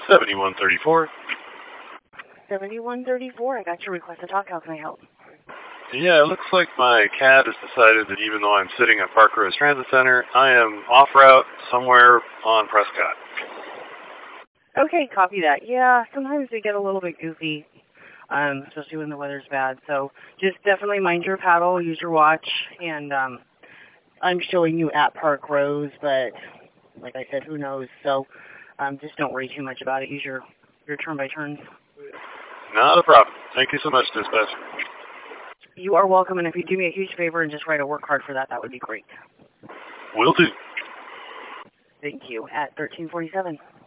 7134. 7134, I got your request to talk. How can I help? Yeah, it looks like my cab has decided that even though I'm sitting at Park Rose Transit Center, I am off route somewhere on Prescott. Okay, copy that. Yeah, sometimes they get a little bit goofy, especially when the weather's bad. So just definitely mind your paddle, use your watch, and I'm showing you at Park Rose, but like I said, who knows? So just don't worry too much about it. Use your turn-by-turns. Not a problem. Thank you so much, dispatch. You are welcome, and if you do me a huge favor and just write a work card for that, that would be great. Will do. Thank you. At 1347.